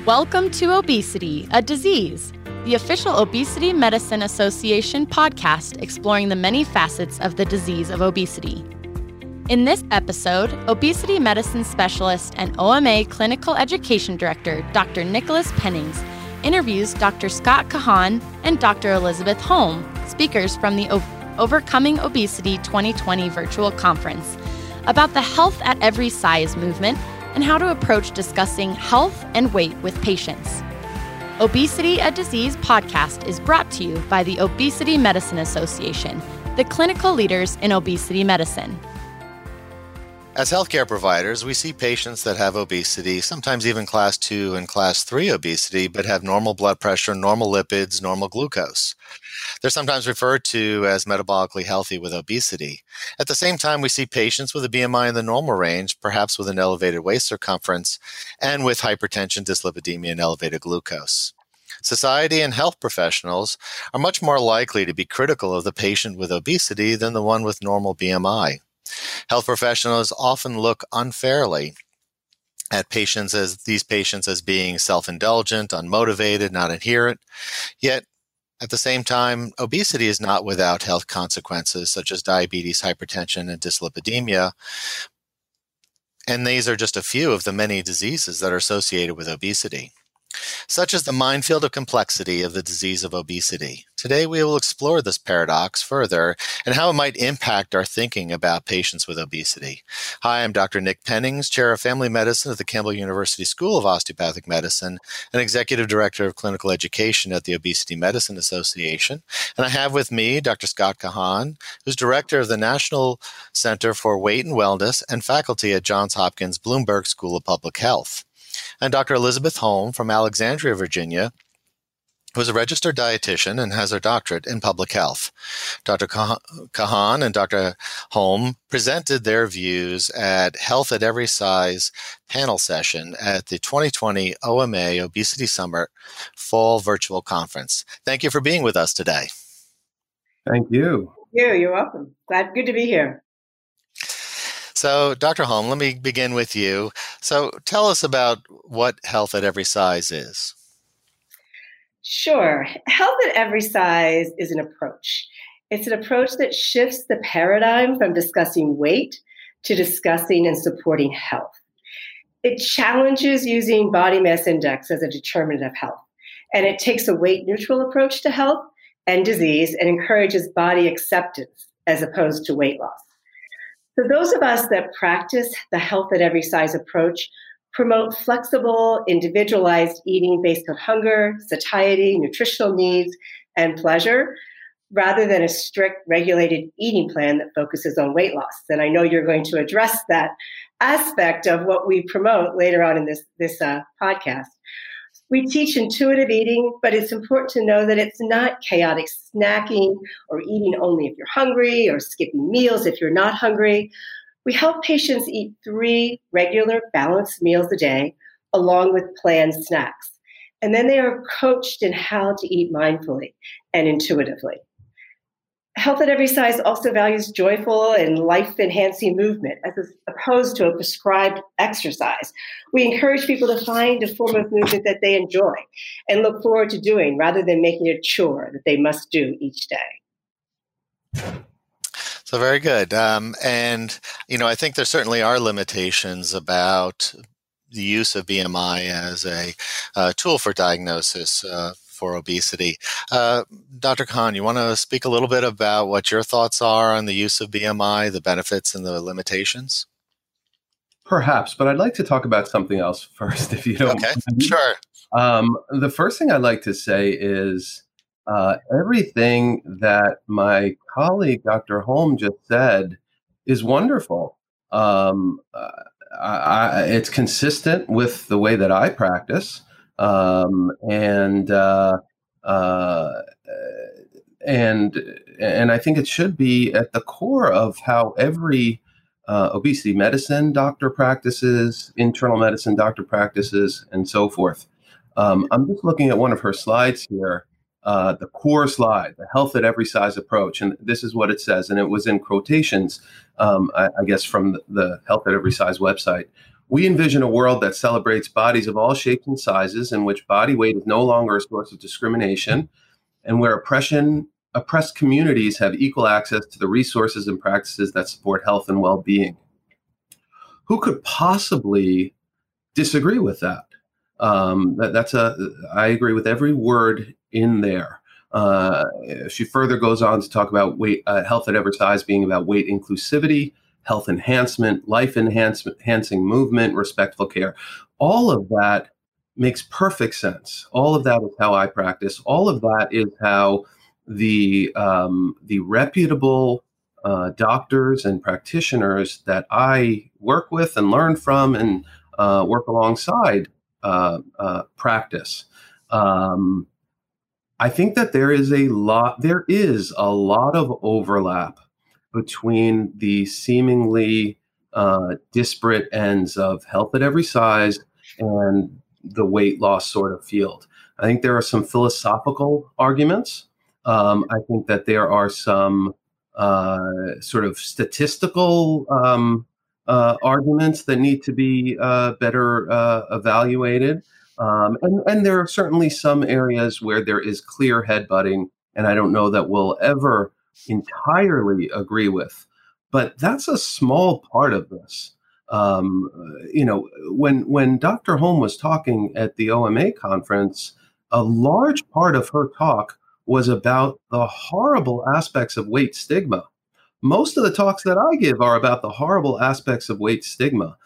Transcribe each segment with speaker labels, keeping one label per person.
Speaker 1: Welcome to Obesity, a Disease, the official Obesity Medicine Association podcast exploring the many facets of the disease of obesity. In this episode, obesity medicine specialist and OMA clinical education director, Dr. Nicholas Pennings, interviews Dr. Scott Kahan and Dr. Elizabeth Holm, speakers from the Overcoming Obesity 2020 virtual conference, about the Health at Every Size movement and how to approach discussing health and weight with patients. Obesity, a Disease podcast is brought to you by the Obesity Medicine Association, the clinical leaders in obesity medicine.
Speaker 2: As healthcare providers, we see patients that have obesity, sometimes even class 2 and class 3 obesity, but have normal blood pressure, normal lipids, normal glucose. They're sometimes referred to as metabolically healthy with obesity. At the same time, we see patients with a BMI in the normal range, perhaps with an elevated waist circumference, and with hypertension, dyslipidemia, and elevated glucose. Society and health professionals are much more likely to be critical of the patient with obesity than the one with normal BMI. Health professionals often look unfairly at these patients as being self-indulgent, unmotivated, not adherent. Yet, at the same time, obesity is not without health consequences such as diabetes, hypertension, and dyslipidemia. And these are just a few of the many diseases that are associated with obesity. Such is the minefield of complexity of the disease of obesity. Today, we will explore this paradox further and how it might impact our thinking about patients with obesity. Hi, I'm Dr. Nick Pennings, Chair of Family Medicine at the Campbell University School of Osteopathic Medicine and Executive Director of Clinical Education at the Obesity Medicine Association. And I have with me Dr. Scott Kahan, who's Director of the National Center for Weight and Wellness and faculty at Johns Hopkins Bloomberg School of Public Health, and Dr. Elizabeth Holm from Alexandria, Virginia, who is a registered dietitian and has her doctorate in public health. Dr. Kahan and Dr. Holm presented their views at Health at Every Size panel session at the 2020 OMA Obesity Summit Fall Virtual Conference. Thank you for being with us today.
Speaker 3: Thank you.
Speaker 4: You're welcome. Good to be here.
Speaker 2: So, Dr. Holm, let me begin with you. So, tell us about what Health at Every Size is.
Speaker 4: Sure. Health at Every Size is an approach. It's an approach that shifts the paradigm from discussing weight to discussing and supporting health. It challenges using body mass index as a determinant of health, and it takes a weight-neutral approach to health and disease and encourages body acceptance as opposed to weight loss. So those of us that practice the Health at Every Size approach promote flexible, individualized eating based on hunger, satiety, nutritional needs, and pleasure, rather than a strict regulated eating plan that focuses on weight loss. And I know you're going to address that aspect of what we promote later on in this podcast. We teach intuitive eating, but it's important to know that it's not chaotic snacking or eating only if you're hungry or skipping meals if you're not hungry. We help patients eat 3 regular balanced meals a day along with planned snacks. And then they are coached in how to eat mindfully and intuitively. Health at Every Size also values joyful and life-enhancing movement as opposed to a prescribed exercise. We encourage people to find a form of movement that they enjoy and look forward to doing rather than making it a chore that they must do each day.
Speaker 2: So very good. And, I think there certainly are limitations about the use of BMI as a tool for diagnosis for obesity. Dr. Kahan, you want to speak a little bit about what your thoughts are on the use of BMI, the benefits and the limitations?
Speaker 3: Perhaps, but I'd like to talk about something else first, if you don't mind.
Speaker 2: Sure.
Speaker 3: The first thing I'd like to say is everything that my colleague, Dr. Holm, just said is wonderful. It's consistent with the way that I practice. And I think it should be at the core of how every obesity medicine doctor practices, internal medicine doctor practices, and so forth. I'm just looking at one of her slides here, the core slide, the Health at Every Size approach, and this is what it says, and it was in quotations, I guess, from the Health at Every Size website. We envision a world that celebrates bodies of all shapes and sizes, in which body weight is no longer a source of discrimination, and where oppressed communities have equal access to the resources and practices that support health and well-being. Who could possibly disagree with that? I agree with every word in there. She further goes on to talk about health at every size being about weight inclusivity, health enhancement, life enhancing movement, respectful care. All of that makes perfect sense. All of that is how I practice. All of that is how the reputable doctors and practitioners that I work with and learn from and work alongside practice. I think that there is a lot of overlap between the seemingly disparate ends of health at every size and the weight loss sort of field. I think there are some philosophical arguments. I think that there are some sort of statistical arguments that need to be better evaluated. And there are certainly some areas where there is clear headbutting, and I don't know that we'll ever entirely agree with. But that's a small part of this. When Dr. Holm was talking at the OMA conference, a large part of her talk was about the horrible aspects of weight stigma. Most of the talks that I give are about the horrible aspects of weight stigma.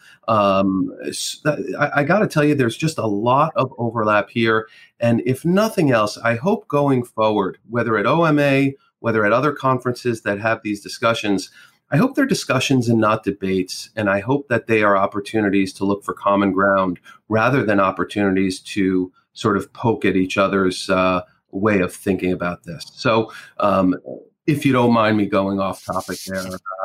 Speaker 3: I got to tell you, there's just a lot of overlap here. And if nothing else, I hope going forward, whether at OMA, whether at other conferences that have these discussions, I hope they're discussions and not debates. And I hope that they are opportunities to look for common ground rather than opportunities to sort of poke at each other's way of thinking about this. So if you don't mind me going off topic there.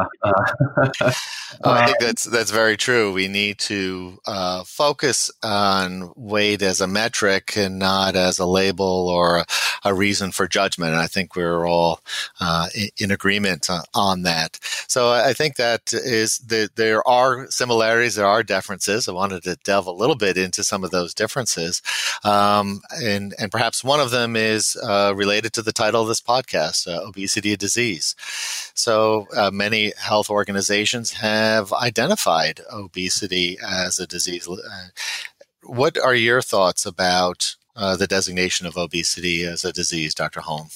Speaker 2: I think that's very true. We need to focus on weight as a metric and not as a label or a reason for judgment. And I think we're all in agreement on that. So I think that there are similarities, there are differences. I wanted to delve a little bit into some of those differences. And perhaps one of them is related to the title of this podcast, Obesity a Disease. So many health organizations have identified obesity as a disease. What are your thoughts about the designation of obesity as a disease, Dr. Holm?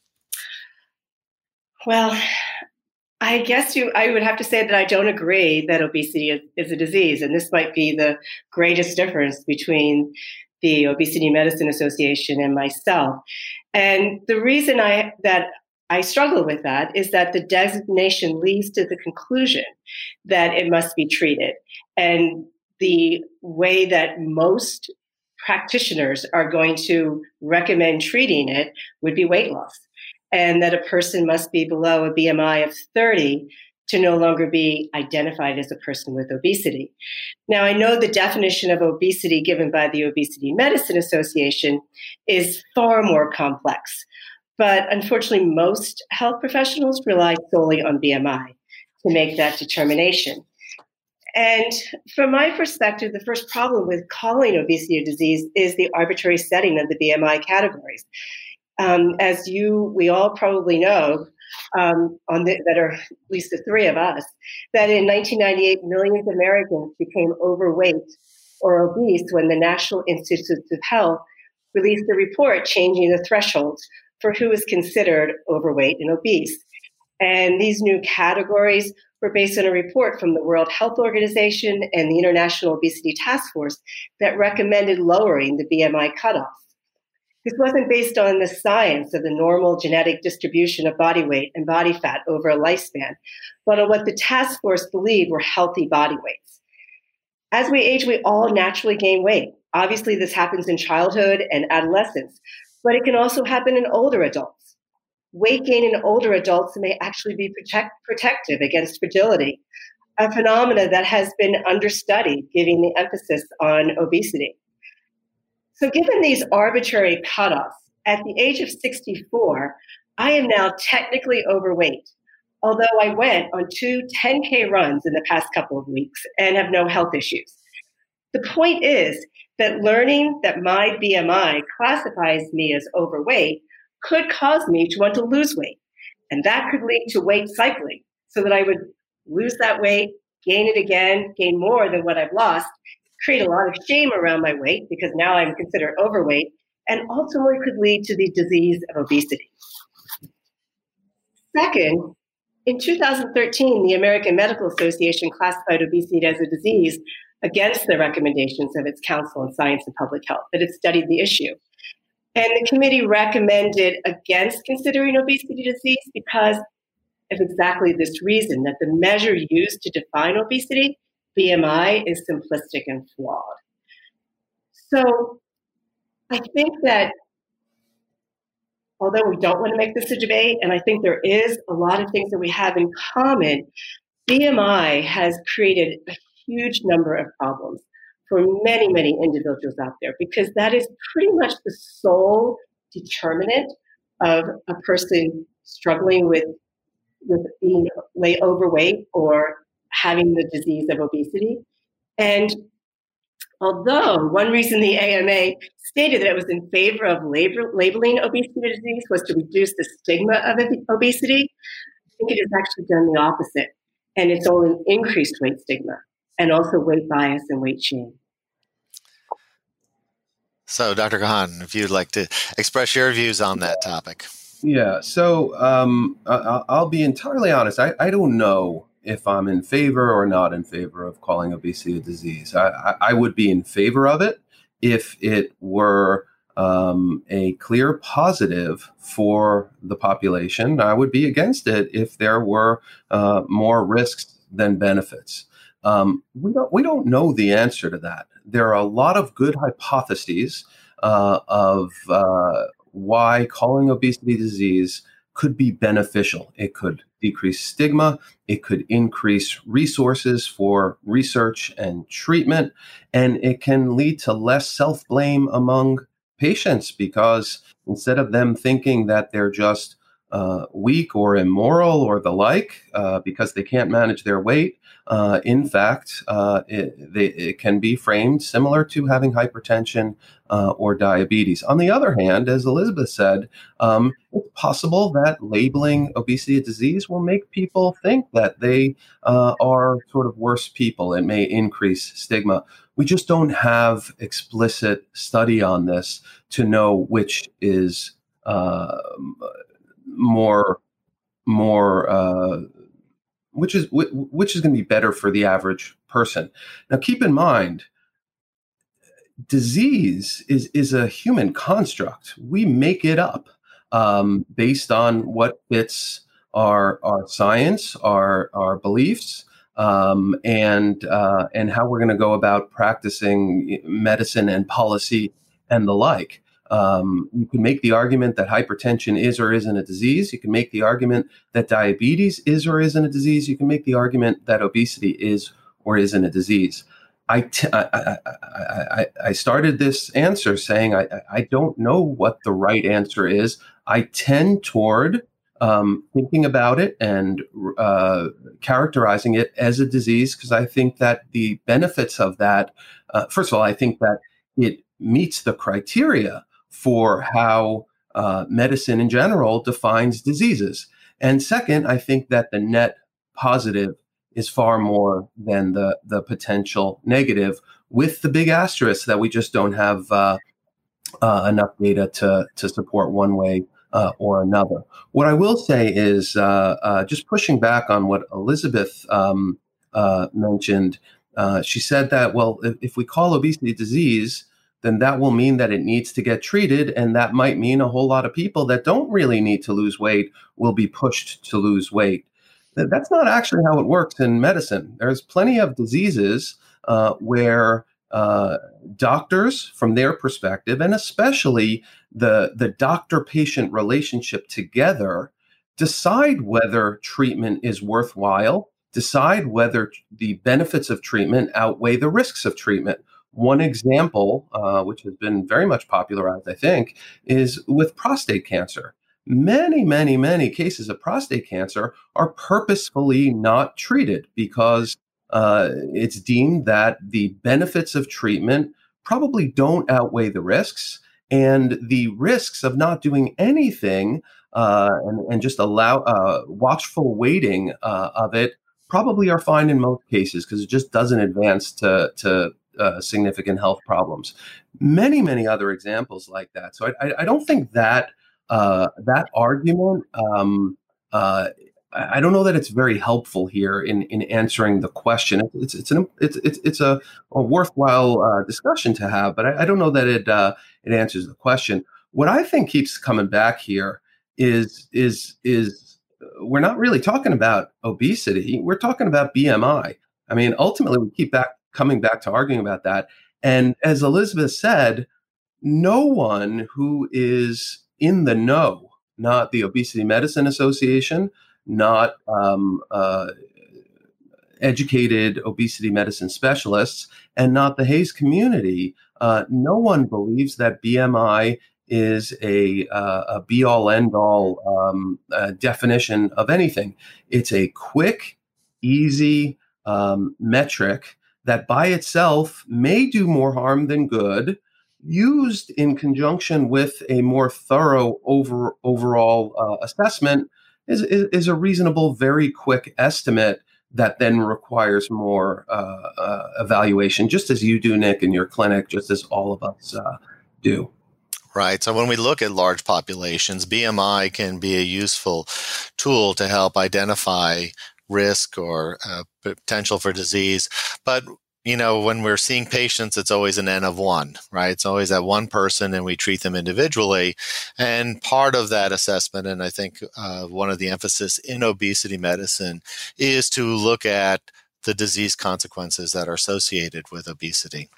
Speaker 4: Well, I guess I would have to say that I don't agree that obesity is a disease. And this might be the greatest difference between the Obesity Medicine Association and myself. And the reason that I struggle with that is that the designation leads to the conclusion that it must be treated. And the way that most practitioners are going to recommend treating it would be weight loss, and that a person must be below a BMI of 30 to no longer be identified as a person with obesity. Now, I know the definition of obesity given by the Obesity Medicine Association is far more complex. But unfortunately, most health professionals rely solely on BMI to make that determination. And from my perspective, the first problem with calling obesity a disease is the arbitrary setting of the BMI categories. As we all probably know, that are at least the three of us, that in 1998, millions of Americans became overweight or obese when the National Institutes of Health released a report changing the thresholds for who is considered overweight and obese. And these new categories were based on a report from the World Health Organization and the International Obesity Task Force that recommended lowering the BMI cutoff. This wasn't based on the science of the normal genetic distribution of body weight and body fat over a lifespan, but on what the task force believed were healthy body weights. As we age, we all naturally gain weight. Obviously, this happens in childhood and adolescence, but it can also happen in older adults. Weight gain in older adults may actually be protective against fragility, a phenomena that has been understudied, giving the emphasis on obesity. So given these arbitrary cutoffs, at the age of 64, I am now technically overweight, although I went on 2 10K runs in the past couple of weeks and have no health issues. The point is that learning that my BMI classifies me as overweight could cause me to want to lose weight. And that could lead to weight cycling so that I would lose that weight, gain it again, gain more than what I've lost, create a lot of shame around my weight because now I'm considered overweight, and ultimately could lead to the disease of obesity. Second, in 2013, the American Medical Association classified obesity as a disease against the recommendations of its Council on Science and Public Health, that it studied the issue. And the committee recommended against considering obesity disease because of exactly this reason, that the measure used to define obesity, BMI, is simplistic and flawed. So I think that although we don't want to make this a debate, and I think there is a lot of things that we have in common, BMI has created a huge number of problems for many, many individuals out there, because that is pretty much the sole determinant of a person struggling with being overweight or having the disease of obesity. And although one reason the AMA stated that it was in favor of labeling obesity disease was to reduce the stigma of obesity, I think it has actually done the opposite. And it's only increased weight stigma and also weight bias and weight shame.
Speaker 2: So, Dr. Kahan, if you'd like to express your views on that topic.
Speaker 3: Yeah, so I'll be entirely honest. I don't know if I'm in favor or not in favor of calling obesity a disease. I would be in favor of it if it were a clear positive for the population. I would be against it if there were more risks than benefits. We don't know the answer to that. There are a lot of good hypotheses of why calling obesity disease could be beneficial. It could decrease stigma. It could increase resources for research and treatment. And it can lead to less self-blame among patients, because instead of them thinking that they're just weak or immoral or the like because they can't manage their weight, in fact, it can be framed similar to having hypertension or diabetes. On the other hand, as Elizabeth said, it's possible that labeling obesity a disease will make people think that they are sort of worse people. It may increase stigma. We just don't have explicit study on this to know which is which is going to be better for the average person. Now, keep in mind, disease is a human construct. We make it up based on what fits our science, our beliefs, and how we're going to go about practicing medicine and policy and the like. You can make the argument that hypertension is or isn't a disease. You can make the argument that diabetes is or isn't a disease. You can make the argument that obesity is or isn't a disease. I started this answer saying I don't know what the right answer is. I tend toward thinking about it and characterizing it as a disease because I think that the benefits of that, first of all, I think that it meets the criteria for how medicine in general defines diseases. And second, I think that the net positive is far more than the potential negative, with the big asterisk that we just don't have enough data to support one way or another. What I will say is just pushing back on what Elizabeth mentioned. She said that, well, if we call obesity a disease, then that will mean that it needs to get treated. And that might mean a whole lot of people that don't really need to lose weight will be pushed to lose weight. That's not actually how it works in medicine. There's plenty of diseases where doctors, from their perspective, and especially the doctor-patient relationship together, decide whether treatment is worthwhile, decide whether the benefits of treatment outweigh the risks of treatment. One example, which has been very much popularized, I think, is with prostate cancer. Many, many, many cases of prostate cancer are purposefully not treated because it's deemed that the benefits of treatment probably don't outweigh the risks, and the risks of not doing anything and just allow watchful waiting of it probably are fine in most cases because it just doesn't advance to significant health problems. Many, many other examples like that. So I don't think that that argument. I don't know that it's very helpful here in answering the question. It's a worthwhile discussion to have, but I don't know that it answers the question. What I think keeps coming back here is we're not really talking about obesity. We're talking about BMI. I mean, ultimately, we keep coming back to arguing about that. And as Elizabeth said, no one who is in the know, not the Obesity Medicine Association, not educated obesity medicine specialists, and not the HAES community, no one believes that BMI is a be-all, end-all definition of anything. It's a quick, easy metric that by itself may do more harm than good, used in conjunction with a more thorough overall assessment is a reasonable, very quick estimate that then requires more evaluation, just as you do, Nick, in your clinic, just as all of us do.
Speaker 2: Right. So when we look at large populations, BMI can be a useful tool to help identify risk or potential for disease. But when we're seeing patients, it's always an N of one, right? It's always that one person and we treat them individually. And part of that assessment, and I think one of the emphasis in obesity medicine is to look at the disease consequences that are associated with obesity.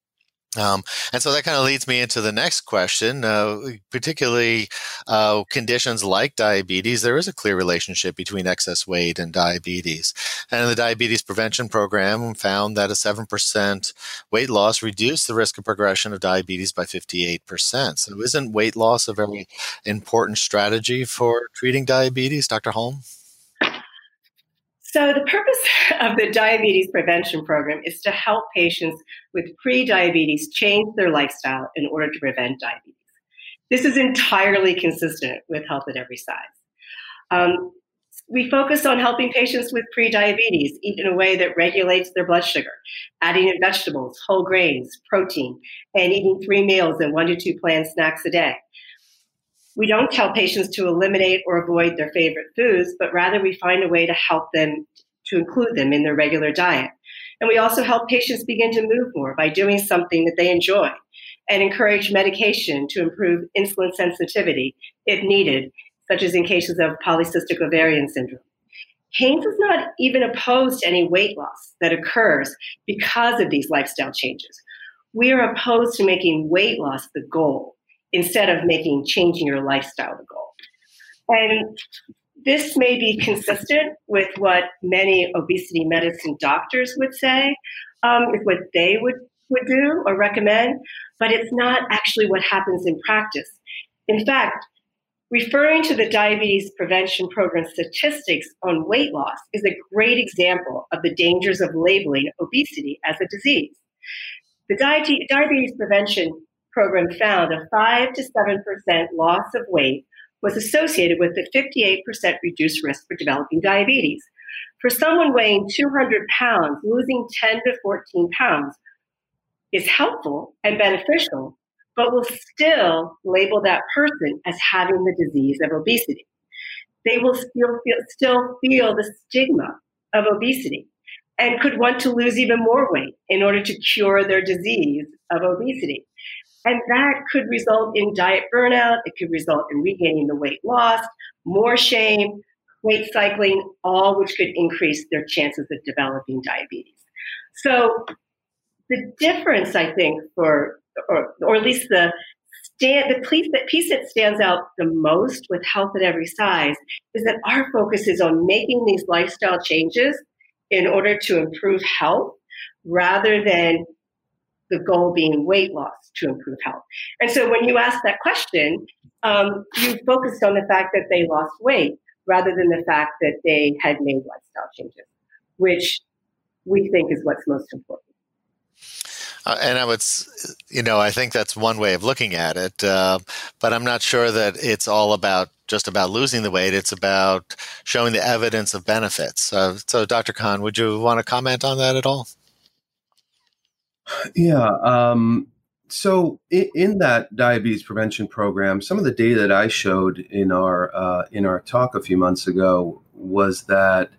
Speaker 2: And so that kind of leads me into the next question, particularly conditions like diabetes. There is a clear relationship between excess weight and diabetes. And the Diabetes Prevention Program found that a 7% weight loss reduced the risk of progression of diabetes by 58%. So isn't weight loss a very important strategy for treating diabetes, Dr. Holm?
Speaker 4: So the purpose of the Diabetes Prevention Program is to help patients with pre-diabetes change their lifestyle in order to prevent diabetes. This is entirely consistent with Health at Every Size. We focus on helping patients with pre-diabetes eat in a way that regulates their blood sugar, adding in vegetables, whole grains, protein, and eating 3 meals and 1 to 2 planned snacks a day. We don't tell patients to eliminate or avoid their favorite foods, but rather we find a way to help them to include them in their regular diet. And we also help patients begin to move more by doing something that they enjoy and encourage medication to improve insulin sensitivity if needed, such as in cases of polycystic ovarian syndrome. HAES is not even opposed to any weight loss that occurs because of these lifestyle changes. We are opposed to making weight loss the goal, instead of making changing your lifestyle the goal. And this may be consistent with what many obesity medicine doctors would say, is what they would do or recommend, but it's not actually what happens in practice. In fact, referring to the Diabetes Prevention Program statistics on weight loss is a great example of the dangers of labeling obesity as a disease. The Diabetes Prevention Program found a 5 to 7% loss of weight was associated with a 58% reduced risk for developing diabetes. For someone weighing 200 pounds, losing 10 to 14 pounds is helpful and beneficial, but will still label that person as having the disease of obesity. They will still feel the stigma of obesity and could want to lose even more weight in order to cure their disease of obesity. And that could result in diet burnout. It could result in regaining the weight lost, more shame, weight cycling, all which could increase their chances of developing diabetes. So the difference, I think, or at least the piece that stands out the most with Health at Every Size is that our focus is on making these lifestyle changes in order to improve health rather than the goal being weight loss to improve health. And so when you ask that question, you focused on the fact that they lost weight rather than the fact that they had made lifestyle changes, which we think is what's most important.
Speaker 2: And I think that's one way of looking at it. But I'm not sure that it's all just about losing the weight. It's about showing the evidence of benefits. So Dr. Khan, would you want to comment on that at all?
Speaker 3: Yeah. So in that diabetes prevention program, some of the data that I showed in our talk a few months ago was that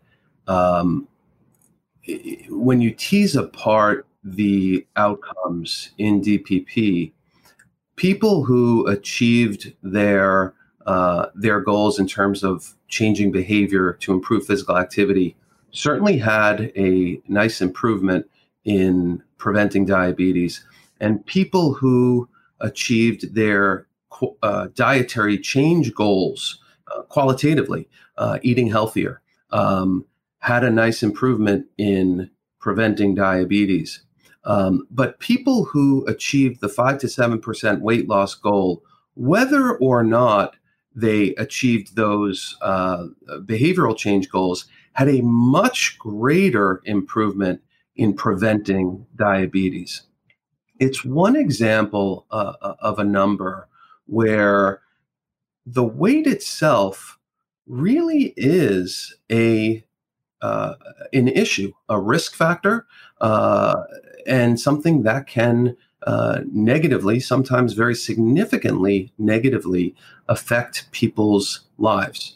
Speaker 3: when you tease apart the outcomes in DPP, people who achieved their goals in terms of changing behavior to improve physical activity certainly had a nice improvement in preventing diabetes. And people who achieved their dietary change goals qualitatively, eating healthier, had a nice improvement in preventing diabetes. But people who achieved the 5 to 7% weight loss goal, whether or not they achieved those behavioral change goals, had a much greater improvement in preventing diabetes. It's one example of a number where the weight itself really is an issue, a risk factor, and something that can negatively, sometimes very significantly negatively, affect people's lives.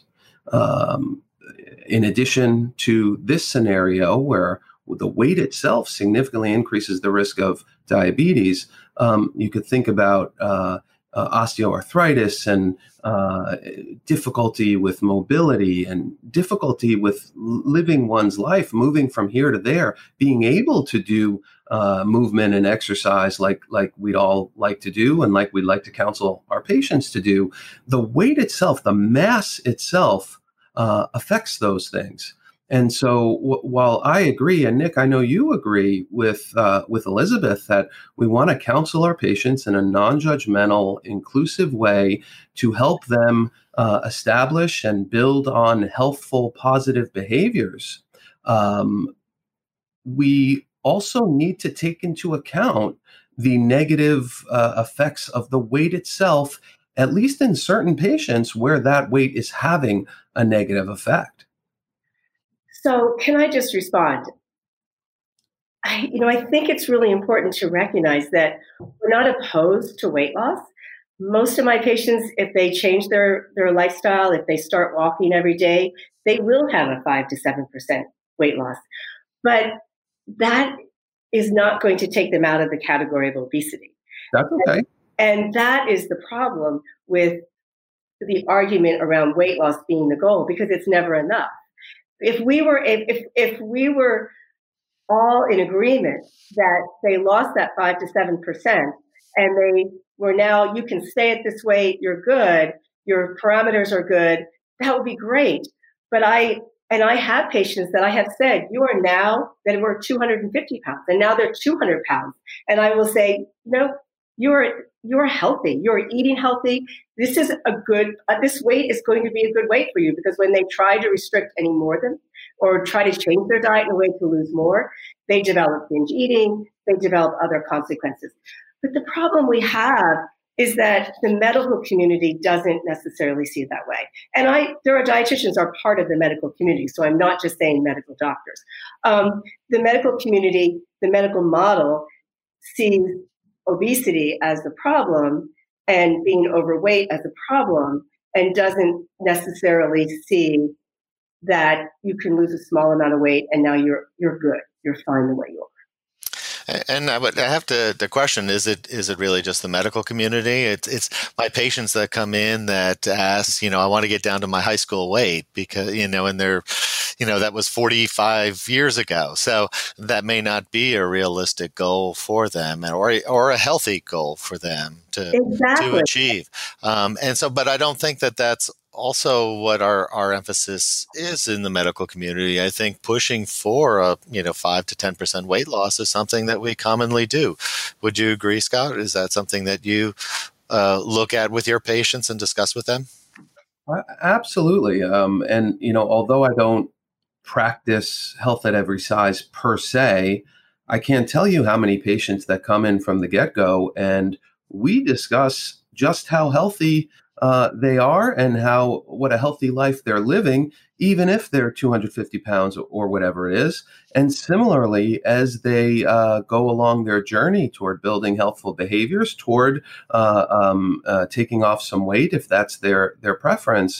Speaker 3: In addition to this scenario where the weight itself significantly increases the risk of diabetes, you could think about osteoarthritis and difficulty with mobility and difficulty with living one's life, moving from here to there, being able to do movement and exercise like we'd all like to do and like we'd like to counsel our patients to do. The weight itself, the mass itself, affects those things. And so while I agree, and Nick, I know you agree with Elizabeth, that we want to counsel our patients in a non-judgmental, inclusive way to help them establish and build on healthful, positive behaviors, we also need to take into account the negative effects of the weight itself, at least in certain patients where that weight is having a negative effect.
Speaker 4: So can I just respond? I think it's really important to recognize that we're not opposed to weight loss. Most of my patients, if they change their lifestyle, if they start walking every day, they will have a 5 to 7% weight loss. But that is not going to take them out of the category of obesity.
Speaker 3: That's okay.
Speaker 4: And that is the problem with the argument around weight loss being the goal, because it's never enough. If we were all in agreement that they lost that 5 to 7% and they were now, you can stay at this weight, you're good, your parameters are good, that would be great. But I have patients that I have said, you are now, that were 250 pounds and now they're 200 pounds. And I will say, no, you're healthy. You're eating healthy. This is this weight is going to be a good weight for you, because when they try to restrict any more than, or try to change their diet in a way to lose more, they develop binge eating, they develop other consequences. But the problem we have is that the medical community doesn't necessarily see it that way. And there are dietitians are part of the medical community, so I'm not just saying medical doctors. The medical community, the medical model sees obesity as the problem and being overweight as a problem, and doesn't necessarily see that you can lose a small amount of weight and now you're good. You're fine the way you are.
Speaker 2: And the question, is it really just the medical community? It's my patients that come in that ask, I want to get down to my high school weight, because, and they're, that was 45 years ago. So that may not be a realistic goal for them, or a healthy goal for them to achieve. But I don't think that that's also what our emphasis is in the medical community. I think pushing for a 5 to 10% weight loss is something that we commonly do. Would you agree, Scott? Is that something that you look at with your patients and discuss with them?
Speaker 3: Absolutely. And although I don't practice health at every size per se, I can't tell you how many patients that come in from the get-go, and we discuss just how healthy they are and what a healthy life they're living, even if they're 250 pounds or whatever it is. And similarly, as they go along their journey toward building healthful behaviors, toward taking off some weight, if that's their preference,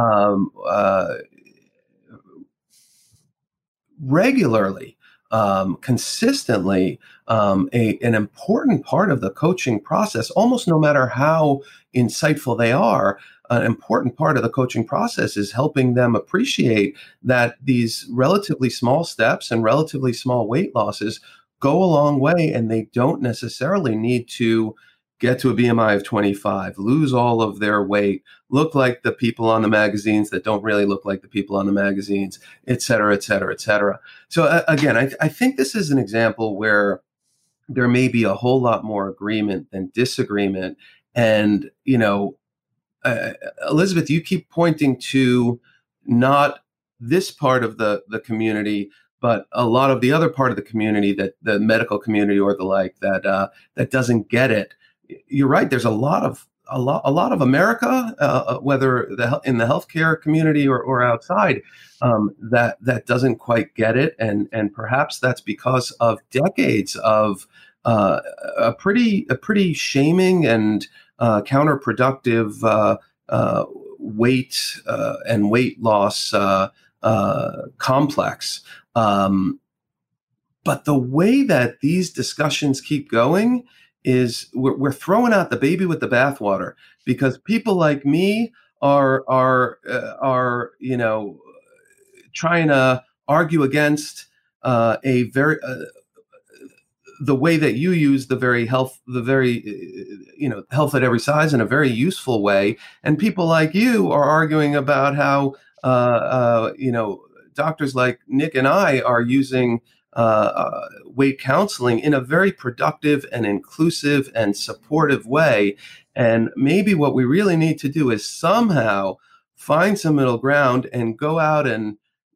Speaker 3: regularly, consistently, an important part of the coaching process, almost no matter how insightful they are, an important part of the coaching process is helping them appreciate that these relatively small steps and relatively small weight losses go a long way, and they don't necessarily need to get to a BMI of 25, lose all of their weight, look like the people on the magazines that don't really look like the people on the magazines, et cetera, et cetera, et cetera. So again, I think this is an example where there may be a whole lot more agreement than disagreement. And, Elizabeth, you keep pointing to not this part of the community, but a lot of the other part of the community, that the medical community or the like, that doesn't get it. You're right. There's a lot of America, whether in the healthcare community or outside, that doesn't quite get it, and perhaps that's because of decades of a pretty shaming and counterproductive weight and weight loss complex. But the way that these discussions keep going is we're throwing out the baby with the bathwater, because people like me are trying to argue against a very the way that you use health at every size in a very useful way, and people like you are arguing about how doctors like Nick and I are using weight counseling in a very productive and inclusive and supportive way. And maybe what we really need to do is somehow find some middle ground and go out and,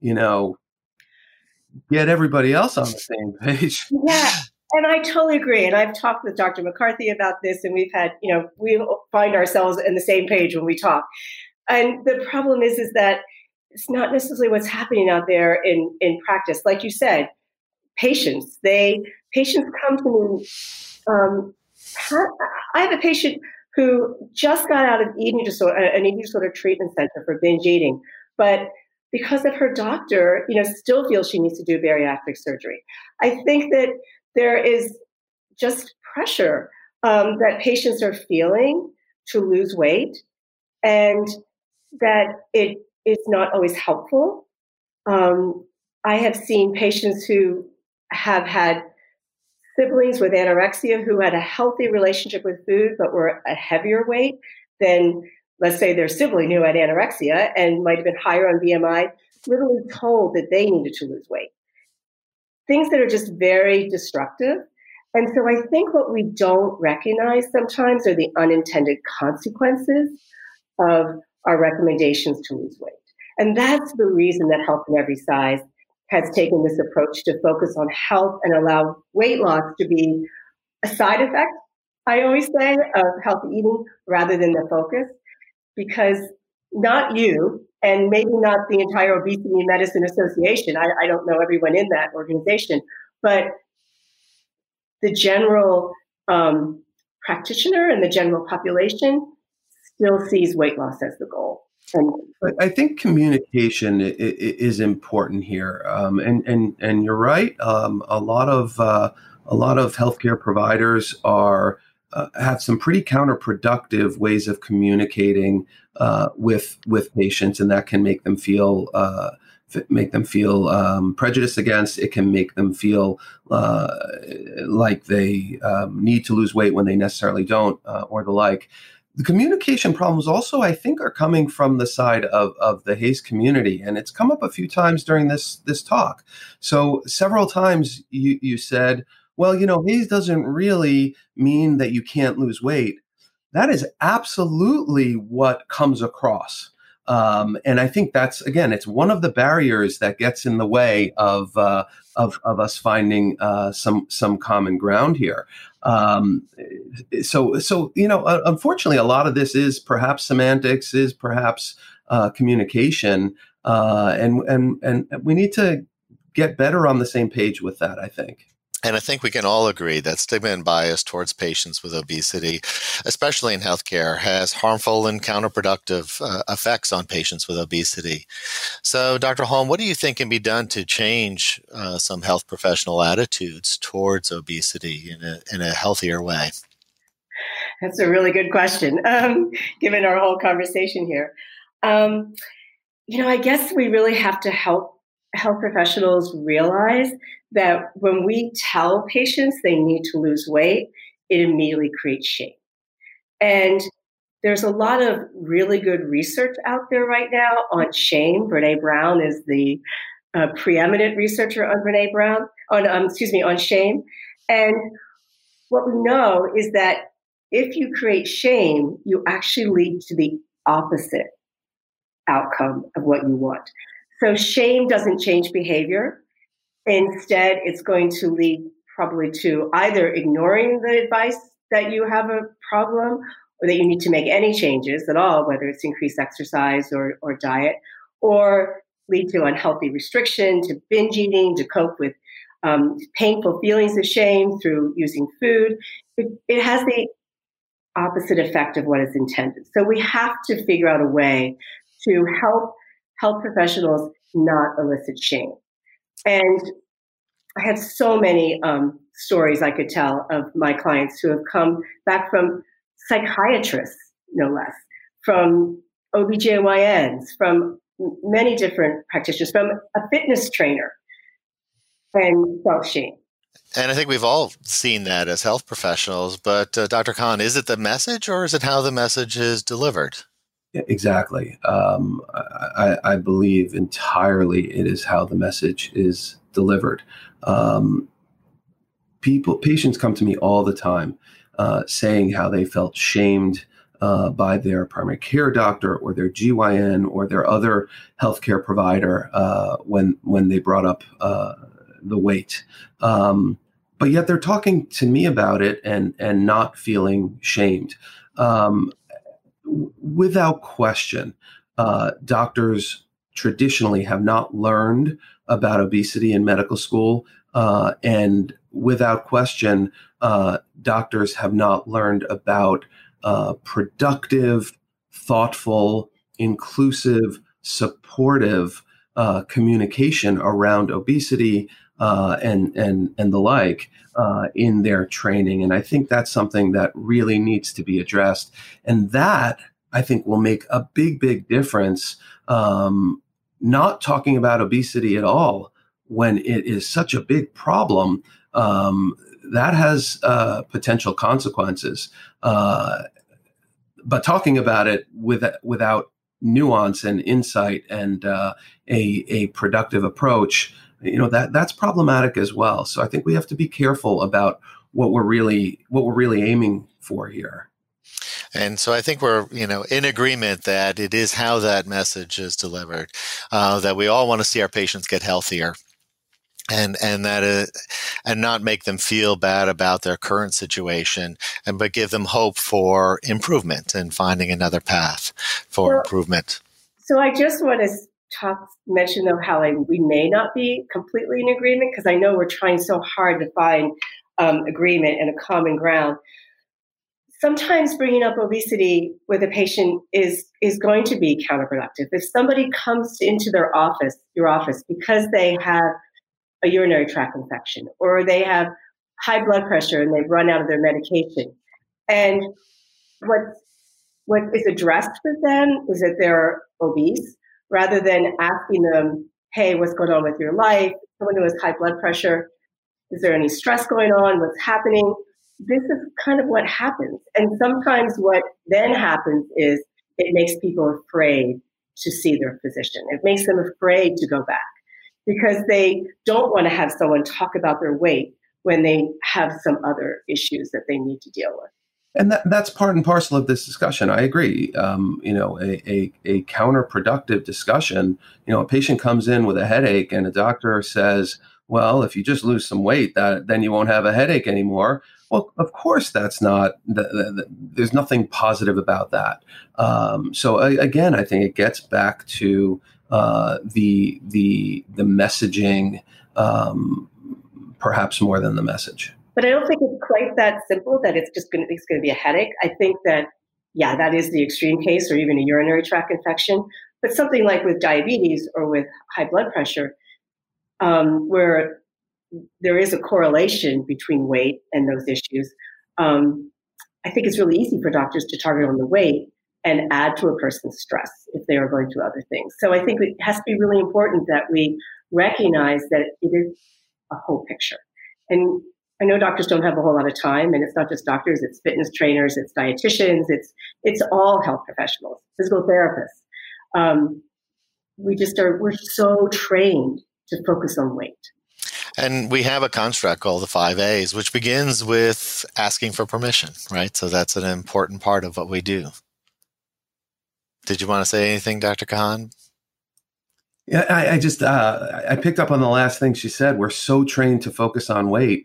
Speaker 3: get everybody else on the same page.
Speaker 4: Yeah. And I totally agree. And I've talked with Dr. McCarthy about this, and we've had, we find ourselves in the same page when we talk. And the problem is that it's not necessarily what's happening out there in practice. Like you said, patients come to me. I have a patient who just got out of an eating disorder treatment center for binge eating, but because of her doctor, still feels she needs to do bariatric surgery. I think that there is just pressure that patients are feeling to lose weight, and that it is not always helpful. I have seen patients who have had siblings with anorexia who had a healthy relationship with food but were a heavier weight than, let's say, their sibling who had anorexia and might have been higher on BMI, literally told that they needed to lose weight. Things that are just very destructive. And so I think what we don't recognize sometimes are the unintended consequences of our recommendations to lose weight. And that's the reason that Health in Every Size has taken this approach to focus on health and allow weight loss to be a side effect, I always say, of healthy eating rather than the focus, because not you, and maybe not the entire Obesity Medicine Association, I don't know everyone in that organization, but the general practitioner and the general population still sees weight loss as the goal.
Speaker 3: I think communication is important here, and you're right. A lot of healthcare providers have some pretty counterproductive ways of communicating with patients, and that can make them feel prejudiced against. It can make them feel like they need to lose weight when they necessarily don't, or the like. The communication problems also, I think, are coming from the side of the HAES community, and it's come up a few times during this talk. So several times you said, well, HAES doesn't really mean that you can't lose weight. That is absolutely what comes across. And I think that's, again, it's one of the barriers that gets in the way of us finding some common ground here. So unfortunately, a lot of this is perhaps semantics, is perhaps communication, and we need to get better on the same page with that, I think.
Speaker 2: And I think we can all agree that stigma and bias towards patients with obesity, especially in healthcare, has harmful and counterproductive effects on patients with obesity. So, Dr. Holm, what do you think can be done to change some health professional attitudes towards obesity in a healthier way?
Speaker 4: That's a really good question, given our whole conversation here. I guess we really have to help health professionals realize that when we tell patients they need to lose weight, it immediately creates shame. And there's a lot of really good research out there right now on shame. Brené Brown is the preeminent researcher on on shame. And what we know is that if you create shame, you actually lead to the opposite outcome of what you want. So shame doesn't change behavior. Instead, it's going to lead probably to either ignoring the advice that you have a problem or that you need to make any changes at all, whether it's increased exercise or diet, or lead to unhealthy restriction, to binge eating, to cope with painful feelings of shame through using food. It has the opposite effect of what is intended. So we have to figure out a way to help health professionals not elicit shame. And I have so many stories I could tell of my clients who have come back from psychiatrists, no less, from OBGYNs, from many different practitioners, from a fitness trainer, and felt shame.
Speaker 2: And I think we've all seen that as health professionals. But Dr. Khan, is it the message or is it how the message is delivered?
Speaker 3: Exactly. I believe entirely it is how the message is delivered. Patients come to me all the time saying how they felt shamed by their primary care doctor or their GYN or their other healthcare provider when they brought up the weight. But yet they're talking to me about it and not feeling shamed. Without question, doctors traditionally have not learned about obesity in medical school. And without question, doctors have not learned about productive, thoughtful, inclusive, supportive communication around obesity and the like in their training. And I think that's something that really needs to be addressed. And that, I think, will make a big, big difference, not talking about obesity at all when it is such a big problem. That has potential consequences. But talking about it without nuance and insight and a productive approach, that's problematic as well. So I think we have to be careful about what we're really aiming for here.
Speaker 2: And so I think we're, in agreement that it is how that message is delivered, that we all want to see our patients get healthier. And not make them feel bad about their current situation, but give them hope for improvement and finding another path for improvement.
Speaker 4: So I just want to mention though how we may not be completely in agreement, because I know we're trying so hard to find agreement and a common ground. Sometimes bringing up obesity with a patient is going to be counterproductive. If somebody comes into your office, because they have a urinary tract infection, or they have high blood pressure and they've run out of their medication. And what is addressed with them is that they're obese, rather than asking them, hey, what's going on with your life? Someone who has high blood pressure, is there any stress going on? What's happening? This is kind of what happens. And sometimes what then happens is it makes people afraid to see their physician. It makes them afraid to go back, because they don't want to have someone talk about their weight when they have some other issues that they need to deal with.
Speaker 3: And that's part and parcel of this discussion. I agree. A counterproductive discussion. A patient comes in with a headache, and a doctor says, "Well, if you just lose some weight, then you won't have a headache anymore." Well, of course, that's not. There's nothing positive about that. So again, I think it gets back to the messaging, perhaps more than the message.
Speaker 4: But I don't think it's quite that simple that it's going to be a headache. I think that, that is the extreme case, or even a urinary tract infection. But something like with diabetes or with high blood pressure, where there is a correlation between weight and those issues, I think it's really easy for doctors to target on the weight and add to a person's stress if they are going through other things. So I think it has to be really important that we recognize that it is a whole picture. And I know doctors don't have a whole lot of time, and it's not just doctors, it's fitness trainers, it's dietitians, it's all health professionals, physical therapists. We're so trained to focus on weight.
Speaker 2: And we have a construct called the 5 A's, which begins with asking for permission, right? So that's an important part of what we do. Did you want to say anything, Dr. Kahan?
Speaker 3: Yeah, I just I picked up on the last thing she said. We're so trained to focus on weight.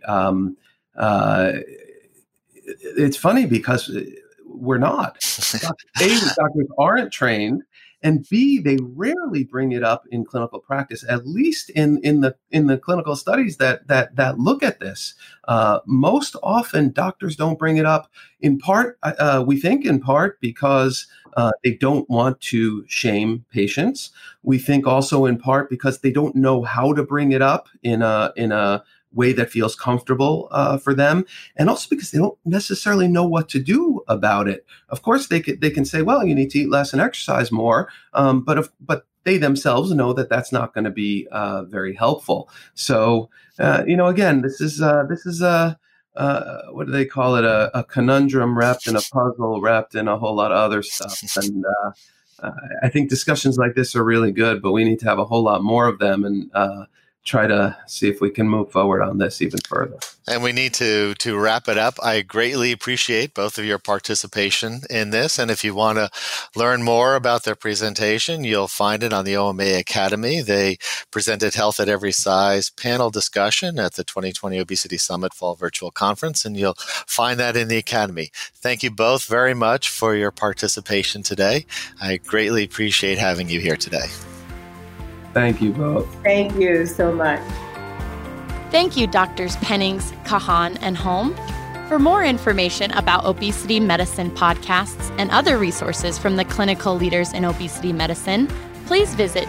Speaker 3: It's funny because we're not. A, doctors aren't trained, and B, they rarely bring it up in clinical practice. At least in the clinical studies that look at this, most often doctors don't bring it up. In part, we think in part because they don't want to shame patients. We think also in part because they don't know how to bring it up in a way that feels comfortable for them, and also because they don't necessarily know what to do about it. Of course, they can say, "Well, you need to eat less and exercise more," but they themselves know that that's not going to be very helpful. So, again, this is what do they call it? A conundrum wrapped in a puzzle, wrapped in a whole lot of other stuff. And I think discussions like this are really good, but we need to have a whole lot more of them and try to see if we can move forward on this even further.
Speaker 2: And we need to wrap it up. I greatly appreciate both of your participation in this. And if you want to learn more about their presentation, you'll find it on the OMA Academy. They presented Health at Every Size panel discussion at the 2020 Obesity Summit Fall Virtual Conference, and you'll find that in the Academy. Thank you both very much for your participation today. I greatly appreciate having you here today.
Speaker 3: Thank you both.
Speaker 4: Thank you so much.
Speaker 1: Thank you, Drs. Pennings, Kahan, and Holm. For more information about obesity medicine podcasts and other resources from the clinical leaders in obesity medicine, please visit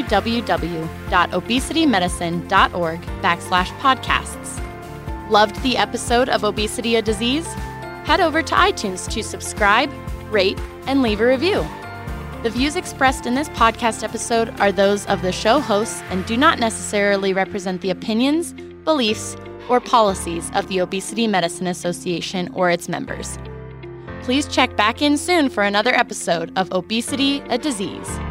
Speaker 1: www.obesitymedicine.org/podcasts. Loved the episode of Obesity a Disease? Head over to iTunes to subscribe, rate, and leave a review. The views expressed in this podcast episode are those of the show hosts and do not necessarily represent the opinions, beliefs, or policies of the Obesity Medicine Association or its members. Please check back in soon for another episode of Obesity, a Disease.